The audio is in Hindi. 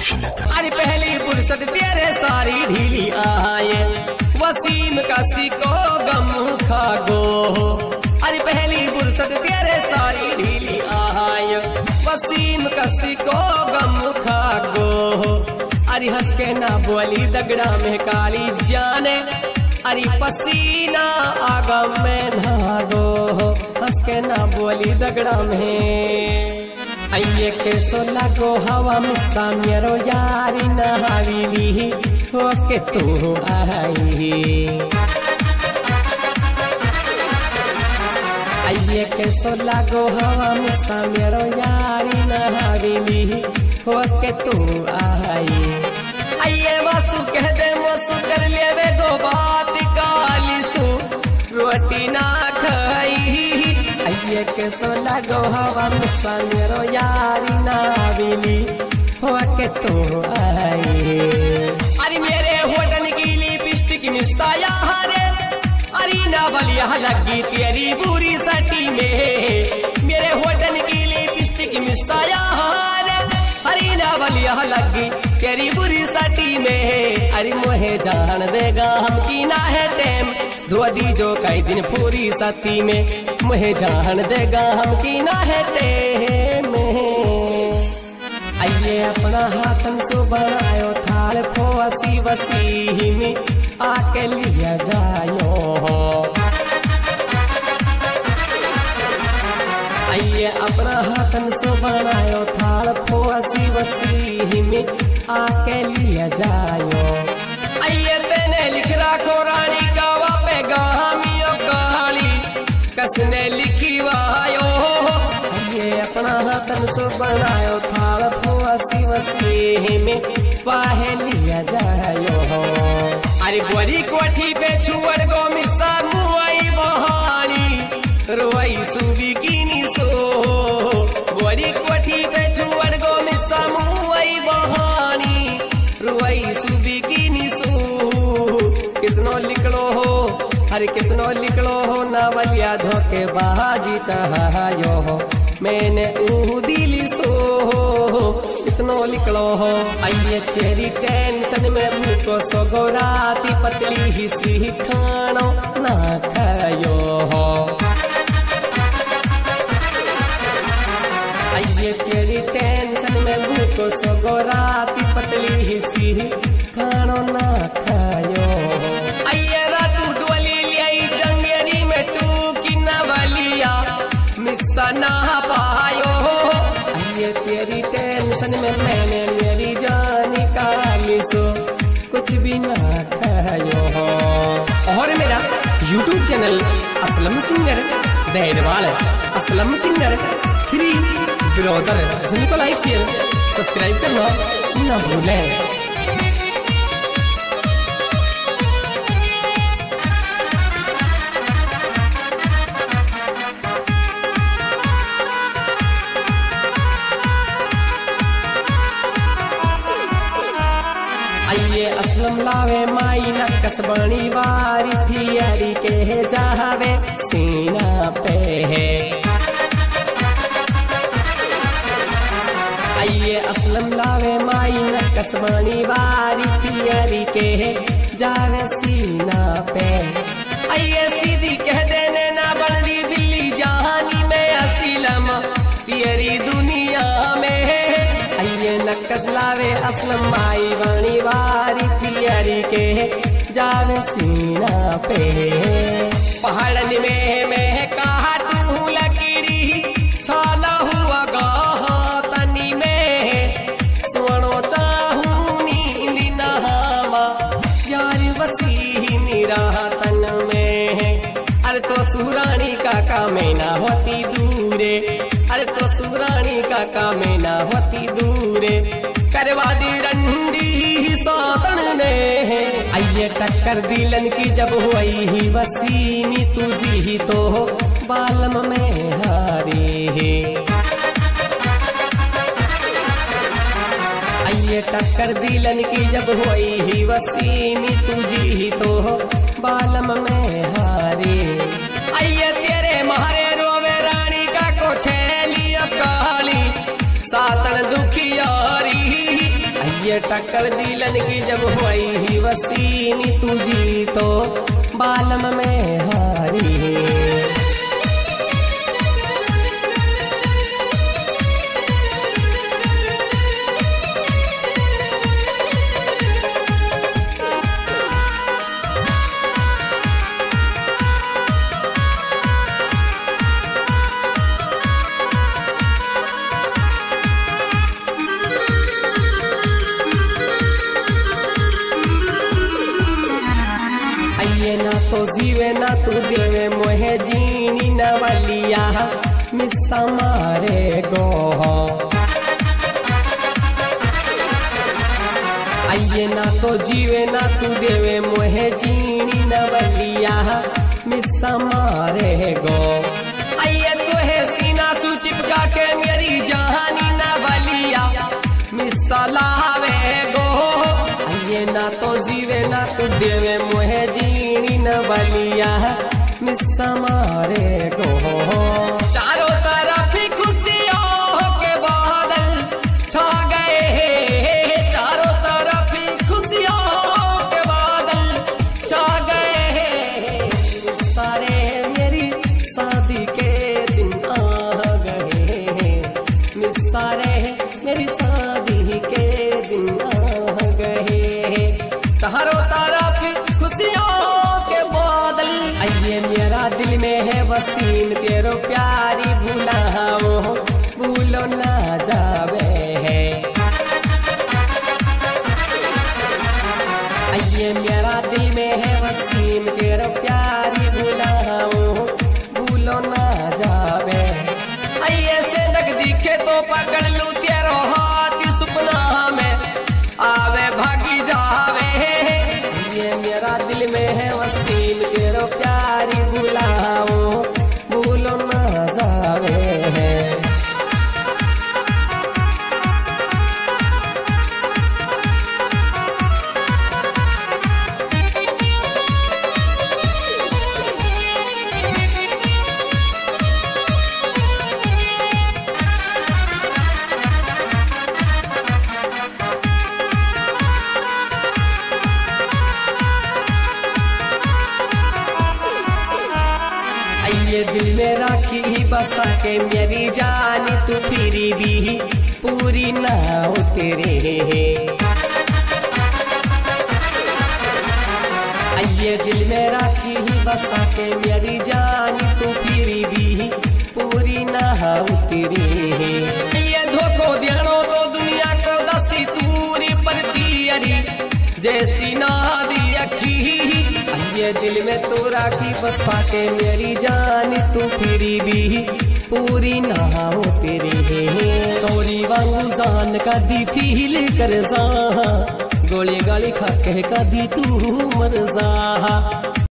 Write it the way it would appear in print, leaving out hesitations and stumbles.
अरे पहली फुर्सत तेरे सारी ढीली आए, वसीम कसी को गम खागो। अरे पहली फुर्सत तेरे सारी ढीली आए, वसीम कसी को गम खागो। अरे हंस के ना बोली दगड़ा में काली जाने, अरे पसीना आगम में नागो। हंस के ना बोली दगड़ा में आइए के सोला को हवा में सामियारो यारी नहावीली हो के तू आई। आइए के सोला को हवा में सामियारो यारी नहावीली हो के तू आई। आइए वासु कह दे मोसु कर लेवे गो बात काली सु रोटी ना खाई। आइए के सोला गो हवा में सामियारो यारी नाविली हो के तू आई। अरे मेरे होटल की लिपस्टिक मिसाया हरे, अरे ना बलिया लगी तेरी बुरी सटी में। मेरे होटल की लिपस्टिक मिसाया हरे, अरे ना बलिया लगी तेरी बुरी सटी में। अरे मोहे जान देगा हम की ना है टेम, धोदी जो कई दिन पूरी सती में। मुझे जान देगा हम की ना है टेम। आइए अपना हाथन सो बनायो थाल फो वसी वसी में आके लिया जायो। आइए अपना हाथन सो बनायो थाल फो वसी वसी में आके लिया जायो। आइए तेने लिख रखो रानी का वापे गामियों कहानी कसने लिखी वायो। ये अपना हाथन सो बनायो थाल फुआसी वसी में पाहे लिया जायो। अरे गोरी कोठी पे छुअड़ गो मिसा मुआई बहानी रोई सुबी कीनी सो। गोरी कोठी पे छुअड़ गो मिसा मुआई बहानी रोई सुबी कीनी सो। कितनो लिखलो हो, अरे कितनो लिखलो हो नावलिया धोके बाजी चाहायो हो मैंने दिली सो। कितनो लिखलो हो आइए तेरी टेंशन में मुझको सोगो राती पतली ही सी खानो ना खायो हो। आइए तेरी टेंशन में मुझको सोगो राती पतली ही सी खानो ना खायो हो। आइए मिस्सा ना पायो। आइए तेरी टेंशन में मैंने मेरी जानी का मिसो कुछ भी ना खायो हो। और मेरा YouTube चैनल असलम सिंगर दैनवाल असलम सिंगर 3 ब्रदर जिनको लाइक शेयर सब्सक्राइब करना ना भूलें। आइए असलम लावे माई नक्कस बनी वारी थियारी के जावे सीना पे है। आइए असलम लावे माई नक्कस बनी वारी थियारी के जावे सीना पे। आइए सीधी कह देने ना बड़ी बिल्ली जहानी में असलम तेरी दुनिया में। आइए नक्कस लावे असलम माई बनी वारी थियारी के जावे सीना पे। पहाड़न में काटू लकीड़ी छाला हुआ गाह तनी में सोनो चाहू नींद नहावा यार वसी मेरा तन में। अरे तो सुरानी काका में ना होती दूरे, अरे तो सुरानी काका में ना होती दूरे करवा दी डंडी सातन ने। आइए टक्कर दिलन की जब हुई ही वसीमी तुझी ही तो बालम में हारी है। आइए टक्कर दिलन की जब हुई ही वसीमी तुझी ही तो बालम में हारी। आइए तेरे मारे रोवे रानी का को छेलिया काली सातन दुखियारी। ये टक्कर दिलन की जब हुई ही वसीनी तुझी तो बालम में हारी। ये ना तो जीवे ना तू देवे मोहे जीनी नवलिया मिस्सा मारे गो। आइए ना तो जीवे ना तू देवे मोहे जीनी नवलिया मिस्सा मारे गो। आइए तो है सीना तू चिपका के मेरी जहानी नवलिया मिस्सा लावे गो। आइए ना तो जीवे ना तू देवे मोहे जीनी नवलिया मिस्सा मारे गो। चारों तरफ खुशियों के बादल छा गए, चारों तरफ खुशियों के बादल छा गए। सारे मेरी शादी के दिन आ गए, सारे मेरी शादी के दिन आ गए। चारों तरफ खुशियों के बादल। आइए मेरा दिल में है वसीम तेरो प्यारी भुलाओ भूलो ना जावे है। आइए मेरा दिल में है वसीम तेरो प्यारी भुलाओ भूलो ना जावे। आइए से नजदीके तो पकड़ लूं तेरो हाथ सुपना में आवे भागी जावे। ये मेरा दिल में है वसीम तेरो प्यारी बुलाओ भूलो ना जावे है। ये दिल में राखी बसा के मेरी जान तू फिरी भी पूरी ना हो तेरे। ये दिल में राखी बसा के मेरी जान तू फिरी भी पूरी ना हो तेरे। ये धोखो देनो तो दुनिया को दसी तूरी परती अरी जैसी ना दी अखी। ये दिल में तो राखी बसा के मेरी जान तू फिरी भी पूरी ना हो तेरी। सॉरी वांगू जान का दी फील कर जा गोली गाली खा के का दी तू मर जा।